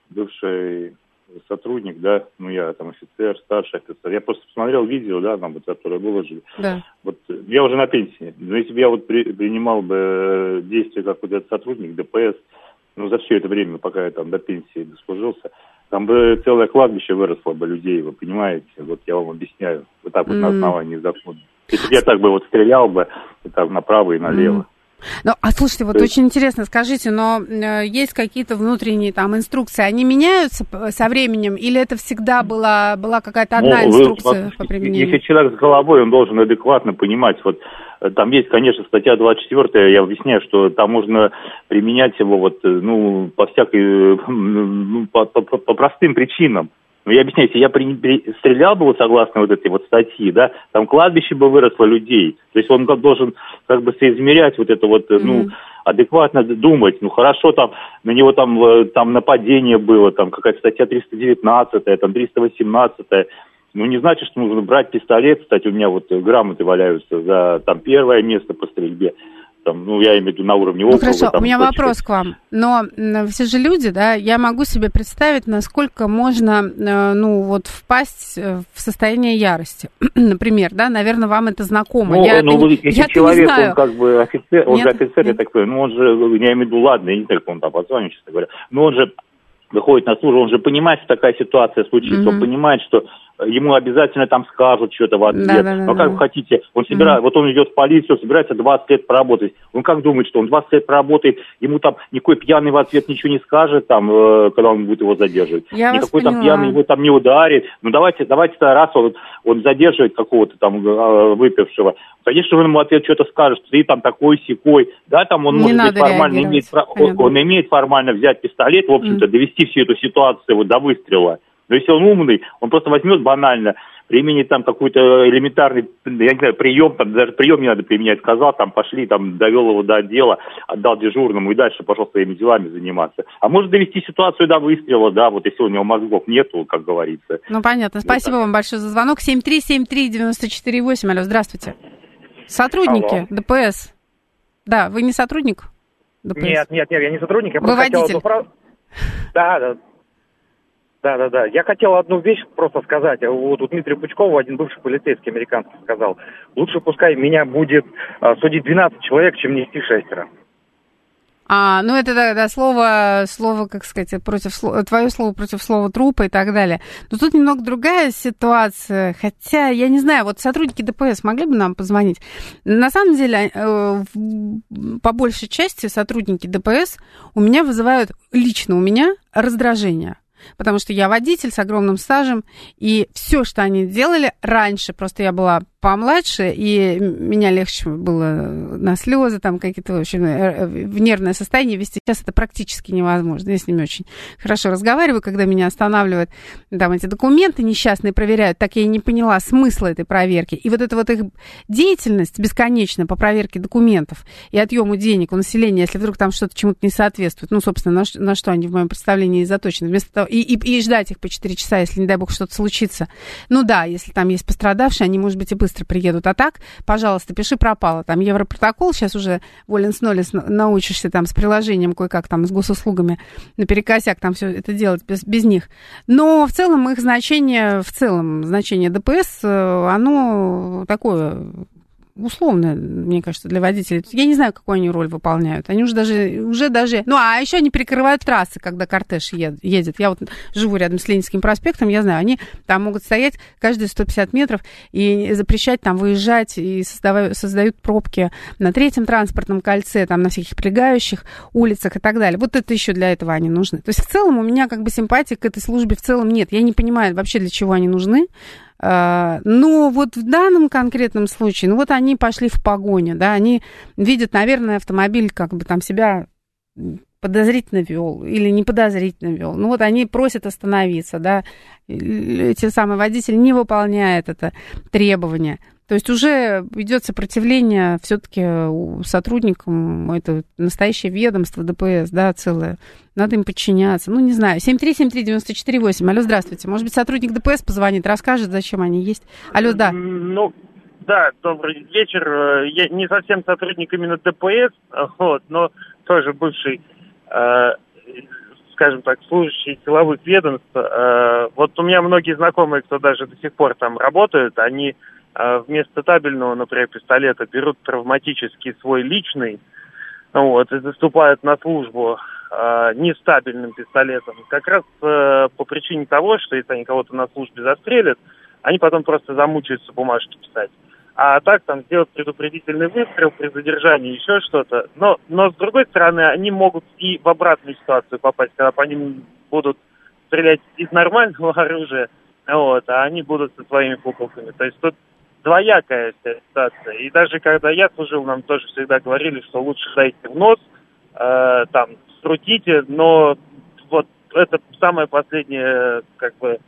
бывший сотрудник, да, ну я там офицер, старший офицер. Я просто посмотрел видео, да, там, вот, которое выложили. Да. Вот я уже на пенсии. Но если бы я вот при, принимал бы действия как вот этот сотрудник ДПС, ну, за все это время, пока я там до пенсии дослужился, там бы целое кладбище выросло бы людей, вы понимаете? Вот я вам объясняю. Вот так вот mm-hmm. на основании закона. Если бы я так бы вот стрелял бы, так направо и налево. Mm-hmm. Ну, а слушайте, вот есть... очень интересно, скажите, но э, есть какие-то внутренние там инструкции, они меняются со временем, или это всегда была, была какая-то одна ну, инструкция вы, по применению? Если человек с головой, он должен адекватно понимать, вот там есть, конечно, статья двадцать четыре, я объясняю, что там можно применять его вот, ну, по всякой, ну, по, по, по простым причинам. Ну, я объясняю, если я при, при, стрелял бы вот согласно вот этой вот статьи, да, там кладбище бы выросло людей. То есть он как должен как бы соизмерять вот это вот, mm-hmm. ну, адекватно думать. Ну, хорошо, там на него там, там нападение было, там какая-то статья триста девятнадцатая, там триста восемнадцатая. Ну, не значит, что нужно брать пистолет. Кстати, у меня вот грамоты валяются за там первое место по стрельбе. Там, ну, я имею в виду на уровне округа. Ну, хорошо, там, у меня точка. вопрос к вам. Но все же люди, да, я могу себе представить, насколько можно, ну, вот впасть в состояние ярости. Например, да, наверное, вам это знакомо. Ну, я ну это, если я человек, не знаю. он как бы офицер, он нет, же офицер, нет. я так понимаю, ну, он же, я имею в виду, ладно, я не знаю, как он там позвонит, честно говоря, но он же выходит на службу, он же понимает, что такая ситуация случится, mm-hmm. он понимает, что ему обязательно там скажут что-то в ответ. Да, да, да, но как да. вы хотите, он собирает, mm-hmm. вот он идет в полицию, собирается двадцать лет поработать. Он как думает, что он двадцать лет поработает, ему там никакой пьяный в ответ ничего не скажет, там, э, когда он будет его задерживать. Я никакой там пьяный его там не ударит. Ну давайте, давайте раз он, он задерживает какого-то там э, выпившего. Конечно, он ему в ответ что-то скажет, что ты там такой-сякой. Да, там он не может быть формально имеет, он, он имеет формально взять пистолет, в общем-то, mm-hmm. довести всю эту ситуацию вот до выстрела. Но если он умный, он просто возьмет банально, применит там какой-то элементарный, я не знаю, прием, там даже прием не надо применять, сказал, там пошли, там довел его до отдела, отдал дежурному и дальше пошел своими делами заниматься. А может довести ситуацию до выстрела, да, вот если у него мозгов нету, как говорится. Ну, понятно. Спасибо вот вам большое за звонок. семь три семь три девять четыре восемь. Алло, здравствуйте. Сотрудники Алло. ДПС. Да, вы не сотрудник ДПС? Нет, нет, нет, я не сотрудник, я вы просто водитель. хотел одну фразу... Да, да. Да, да, да. Я хотел одну вещь просто сказать. Вот у Дмитрия Пучкова, один бывший полицейский американский, сказал, лучше пускай меня будет а, судить двенадцать человек, чем нести шестеро. А, ну это да, да, слово, слово, как сказать, против слова, твое слово против слова трупа и так далее. Но тут немного другая ситуация, хотя, я не знаю, вот сотрудники ДПС могли бы нам позвонить? На самом деле, по большей части сотрудники ДПС у меня вызывают, лично у меня, раздражение. Потому что я водитель с огромным стажем, и все, что они делали раньше, просто я была помладше, и меня легче было на слезы, там какие-то, в общем, в нервное состояние вести. Сейчас это практически невозможно. Я с ними очень хорошо разговариваю, когда меня останавливают, там эти документы несчастные проверяют, так я и не поняла смысла этой проверки. И вот эта вот их деятельность бесконечная по проверке документов и отъему денег у населения, если вдруг там что-то чему-то не соответствует, ну, собственно, на, на что они в моем представлении заточены, вместо того, и, и, и ждать их по четыре часа, если, не дай бог, что-то случится. Ну да, если там есть пострадавшие, они, может быть, и быстро приедут. А так, пожалуйста, пиши пропало. Там Европротокол, сейчас уже воленс-нолес научишься там с приложением кое-как там с госуслугами наперекосяк там все это делать без, без них. Но в целом их значение, в целом значение ДПС, оно такое условно, мне кажется, для водителей. Я не знаю, какую они роль выполняют. Они уже даже, уже даже... Ну, а еще они перекрывают трассы, когда кортеж едет. Я вот живу рядом с Ленинским проспектом, я знаю, они там могут стоять каждые сто пятьдесят метров и запрещать там выезжать, и создавают, создают пробки на третьем транспортном кольце, там на всяких прилегающих улицах и так далее. Вот это еще для этого они нужны. То есть в целом у меня как бы симпатии к этой службе в целом нет. Я не понимаю вообще, для чего они нужны. Но вот в данном конкретном случае, ну вот они пошли в погоню, да, они видят, наверное, автомобиль как бы там себя подозрительно вел или не подозрительно вел. Ну вот они просят остановиться, да, эти самые водители не выполняют это требование. То есть уже идет сопротивление все-таки сотрудникам, это настоящее ведомство ДПС, да, целое. Надо им подчиняться. Ну, не знаю. семь три семь три девять четыре восемь. Алло, здравствуйте. Может быть, сотрудник ДПС позвонит, расскажет, зачем они есть. Алло, да. Ну, да, добрый вечер. Я не совсем сотрудник именно ДПС, вот, но тоже бывший, э, скажем так, служащий силовых ведомств. Э, вот у меня многие знакомые, кто даже до сих пор там работают, они вместо табельного, например, пистолета берут травматический свой личный, вот, и заступают на службу э, нестабильным пистолетом. Как раз э, по причине того, что если они кого-то на службе застрелят, они потом просто замучаются бумажки писать. А так там сделать предупредительный выстрел при задержании, еще что-то. Но, но с другой стороны, они могут и в обратную ситуацию попасть, когда по ним будут стрелять из нормального оружия, вот, а они будут со своими пуколками. То есть тут двоякая вся ситуация. И даже когда я служил, нам тоже всегда говорили, что лучше дайте в нос, э, там, скрутите, но вот это самая последняя, как бы,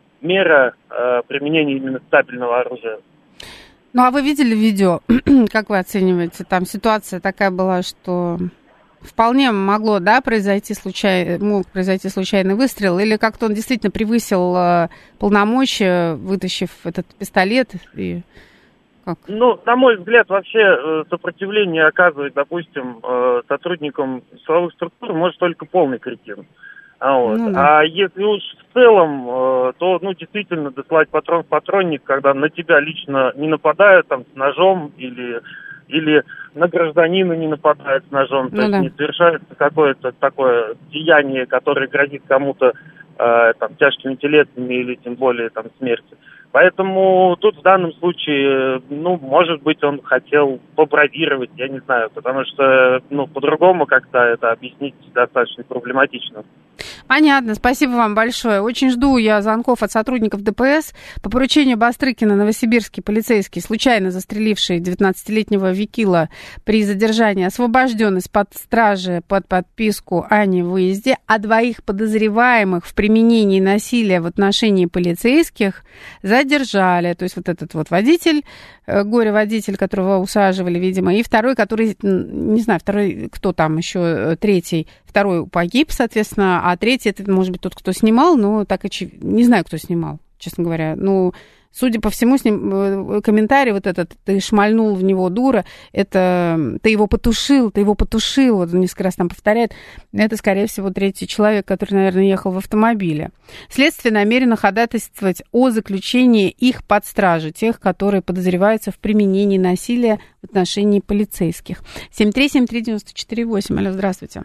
мера э, применения именно стабильного оружия. Ну, а вы видели видео? Как вы оцениваете? Там ситуация такая была, что вполне могло, да, произойти случай... мог произойти случайный выстрел, или как-то он действительно превысил э, полномочия, вытащив этот пистолет и как? Ну, на мой взгляд, вообще э, сопротивление оказывать, допустим, э, сотрудникам силовых структур может только полный кретин. А, вот. ну, да. а если уж в целом, э, то, ну, действительно, дослать патрон в патронник, когда на тебя лично не нападают, там, с ножом или... или на гражданина не нападает с ножом, ну, то есть да. не совершается какое-то такое деяние, которое грозит кому-то э, там, тяжкими телесными или тем более там, смертью. Поэтому тут в данном случае, ну, может быть, он хотел побравировать, я не знаю, потому что, ну, по-другому как-то это объяснить достаточно проблематично. Понятно, спасибо вам большое. Очень жду я звонков от сотрудников ДПС. По поручению Бастрыкина новосибирский полицейский, случайно застреливший девятнадцатилетнего Викила при задержании, освобожден из-под стражи под подписку о невыезде, а двоих подозреваемых в применении насилия в отношении полицейских задержали. То есть вот этот вот водитель, горе-водитель, которого усаживали, видимо, и второй, который, не знаю, второй, кто там еще, третий, второй погиб, соответственно, а третий, это, может быть, тот, кто снимал, но так очевидно, не знаю, кто снимал, честно говоря. Ну, судя по всему, с ним комментарий вот этот, ты шмальнул в него, дура, это ты его потушил, ты его потушил, вот он несколько раз там повторяет, это, скорее всего, третий человек, который, наверное, ехал в автомобиле. Следствие намерено ходатайствовать о заключении их под стражу, тех, которые подозреваются в применении насилия в отношении полицейских. семь три семь три девять четыре восемь. Алло, здравствуйте.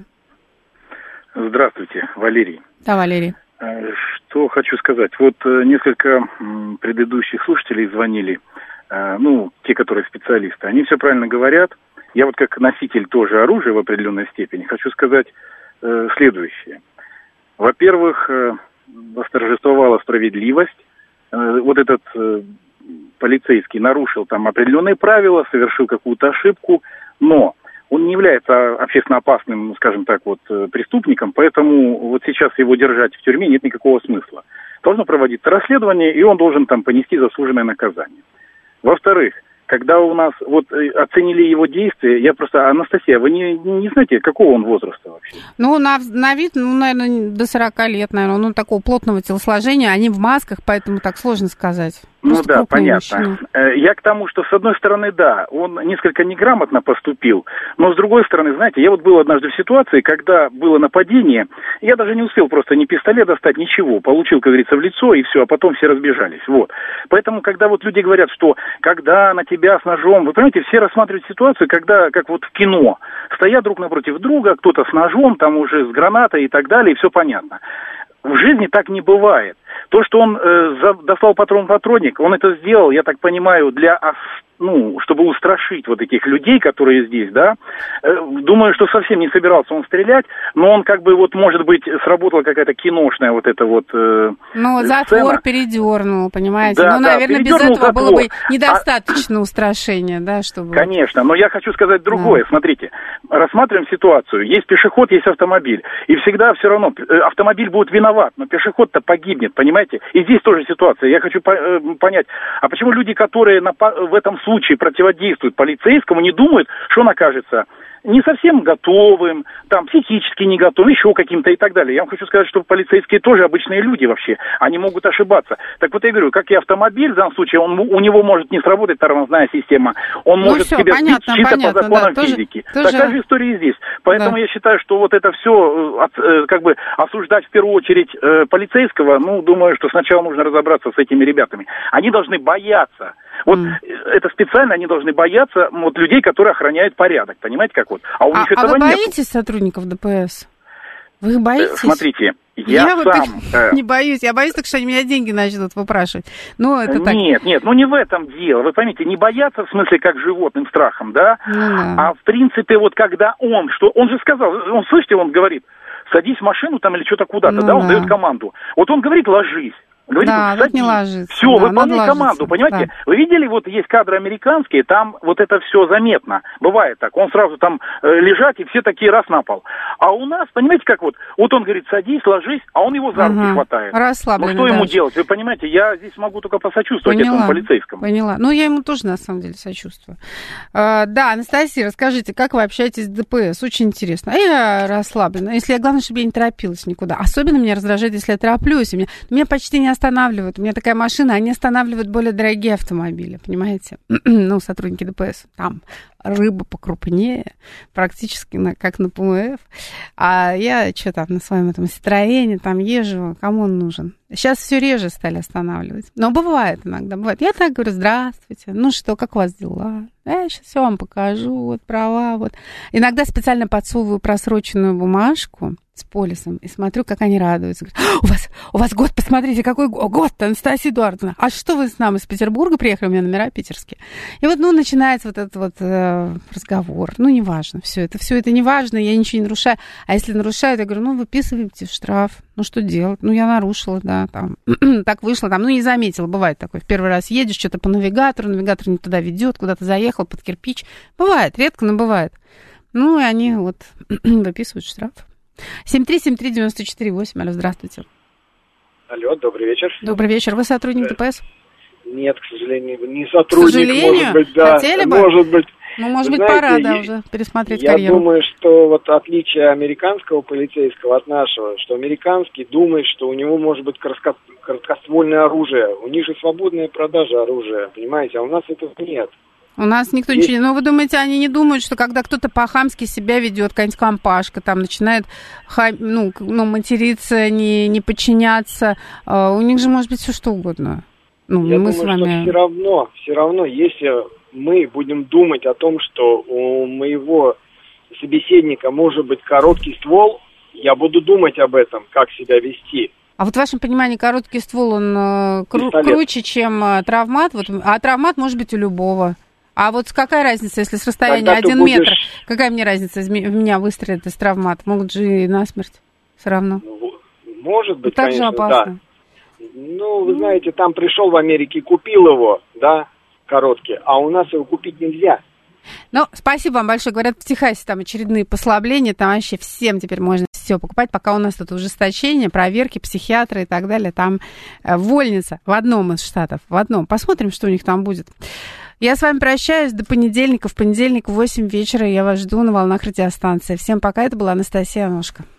Здравствуйте, Валерий. Да, Валерий. Что хочу сказать. Вот несколько предыдущих слушателей звонили, ну, те, которые специалисты, они все правильно говорят. Я вот как носитель тоже оружия в определенной степени хочу сказать следующее. Во-первых, восторжествовала справедливость. Вот этот полицейский нарушил там определенные правила, совершил какую-то ошибку, но он не является общественно опасным, скажем так, вот, преступником, поэтому вот сейчас его держать в тюрьме нет никакого смысла. Должно проводиться расследование, и он должен там понести заслуженное наказание. Во-вторых, когда у нас вот оценили его действия, я просто, Анастасия, вы не, не знаете, какого он возраста вообще? Ну, на, на вид, ну, наверное, до сорока лет, наверное, ну, такого плотного телосложения, они в масках, поэтому так сложно сказать. Ну да, понятно. Мужчина. Я к тому, что с одной стороны, да, он несколько неграмотно поступил, но с другой стороны, знаете, я вот был однажды в ситуации, когда было нападение, я даже не успел просто ни пистолет достать, ничего, получил, как говорится, в лицо, и все, а потом все разбежались, вот. Поэтому, когда вот люди говорят, что когда на тебя с ножом, вы понимаете, все рассматривают ситуацию, когда, как вот в кино, стоят друг напротив друга, кто-то с ножом, там уже с гранатой и так далее, и все понятно. В жизни так не бывает. То, что он э, за, достал патрон-патронник, он это сделал, я так понимаю, для ну, чтобы устрашить вот этих людей, которые здесь, да, думаю, что совсем не собирался он стрелять, но он как бы вот, может быть, сработала какая-то киношная вот эта вот э, Ну, затвор передернул, понимаете? Да, ну, да, наверное, без передернул этого затвор. было бы недостаточно а... устрашения, да, чтобы... Конечно, но я хочу сказать другое. Да. Смотрите, рассматриваем ситуацию. Есть пешеход, есть автомобиль. И всегда все равно автомобиль будет виноват, но пешеход-то погибнет, понимаете? И здесь тоже ситуация. Я хочу понять, а почему люди, которые на, в этом случае противодействуют полицейскому, не думают, что он окажется не совсем готовым, там, психически не готовым, еще каким-то и так далее. Я вам хочу сказать, что полицейские тоже обычные люди вообще, они могут ошибаться. Так вот я говорю, как и автомобиль, в данном случае, он, у него может не сработать тормозная система, он ну может все, тебя сбить чисто понятно, по законам да, физики. Тоже, Такая тоже... же история и здесь. Поэтому да. я считаю, что вот это все, как бы, осуждать в первую очередь полицейского, ну, думаю, что сначала нужно разобраться с этими ребятами. Они должны бояться. Вот mm. это специально они должны бояться вот, людей, которые охраняют порядок. Понимаете, как вот? А у них а, этого а вы нет. боитесь сотрудников ДПС? Вы их боитесь? Смотрите, я, я сам... Вот э... не боюсь. Я боюсь, так что они меня деньги начнут выпрашивать. Ну, это так. Нет, нет, ну не в этом дело. Вы поймите, не бояться в смысле как животным страхом, да? Ну, да. А в принципе, вот когда он, что он же сказал, он, слышите, он говорит, садись в машину там или что-то куда-то, ну, да, он да. дает команду. Вот он говорит, ложись. Говорит, да, вот не ложится. Все, да, выполняй команду, понимаете? Да. Вы видели, вот есть кадры американские, там вот это все заметно. Бывает так. Он сразу там э, лежать, и все такие раз на пол. А у нас, понимаете, как вот, вот он говорит, садись, ложись, а он его за руки ага. хватает. Расслабленный. Ну что ему даже. делать? Вы понимаете, я здесь могу только посочувствовать Поняла. этому полицейскому. Поняла. Ну, я ему тоже, на самом деле, сочувствую. А, да, Анастасия, расскажите, как вы общаетесь с ДПС? Очень интересно. А я расслаблена. Если я, главное, чтобы я не торопилась никуда. Особенно меня раздражает, если я тороплюсь. Меня, меня почти не останавливают. У меня такая машина, они останавливают более дорогие автомобили, понимаете? Ну, сотрудники ДПС. Там рыба покрупнее, практически на, как на ПМФ. А я что там на своем этом Citroёне там езжу, кому он нужен? Сейчас все реже стали останавливать. Но бывает иногда, бывает. Я так говорю, здравствуйте, ну что, как у вас дела? Я сейчас все вам покажу, вот права, вот. Иногда специально подсовываю просроченную бумажку с полисом и смотрю, как они радуются. Говорят, у вас, у вас год, посмотрите, какой год-то, Анастасия Эдуардовна. А что вы с нами из Петербурга приехали? У меня номера питерские. И вот, ну, начинается вот этот вот э, разговор. Ну, неважно, все это, все это неважно, я ничего не нарушаю. А если нарушаю, я говорю, ну, выписывайте штраф. Ну, что делать? Ну, я нарушила, да, там, так вышло, там, ну, не заметила, бывает такое. В первый раз едешь, что-то по навигатору, навигатор не туда ведет, куда-то заехал под кирпич. Бывает, редко, но бывает. Ну, и они вот выписывают штраф. семь три семь три девять четыре восемь. Алло, здравствуйте. Алло, добрый вечер. Добрый вечер. Вы сотрудник ДПС? Нет, к сожалению, не сотрудник. К сожалению? Может быть, да. Хотели бы? Может быть. Ну, может быть, знаете, пора, да, уже пересмотреть я карьеру. Я думаю, что вот отличие американского полицейского от нашего, что американский думает, что у него может быть коротко- короткоствольное оружие. У них же свободная продажа оружия, понимаете, а у нас этого нет. У нас никто Есть... ничего не... Ну, вы думаете, они не думают, что когда кто-то по-хамски себя ведет, какая-нибудь компашка, там, начинает хам... ну, ну, материться, не, не подчиняться, uh, у них же может быть все что угодно. Ну, я мы думаю, с вами... что все равно, все равно, если мы будем думать о том, что у моего собеседника может быть короткий ствол, я буду думать об этом, как себя вести. А вот в вашем понимании короткий ствол, он uh, кру- круче, чем uh, травмат, вот, а травмат может быть у любого. А вот какая разница, если с расстояния один будешь... метр? Какая мне разница, в меня выстрелит из травмата? Могут же и насмерть все равно. Может быть, так конечно, же опасно. Да. Ну, вы знаете, там пришел в Америке, купил его, да, короткий, а у нас его купить нельзя. Ну, спасибо вам большое. Говорят, в Техасе там очередные послабления, там вообще всем теперь можно все покупать, пока у нас тут ужесточение, проверки, психиатры и так далее. Там вольница в одном из штатов, в одном. Посмотрим, что у них там будет. Я с вами прощаюсь до понедельника. В понедельник в восемь вечера я вас жду на волнах радиостанции. Всем пока. Это была Анастасия Аношко.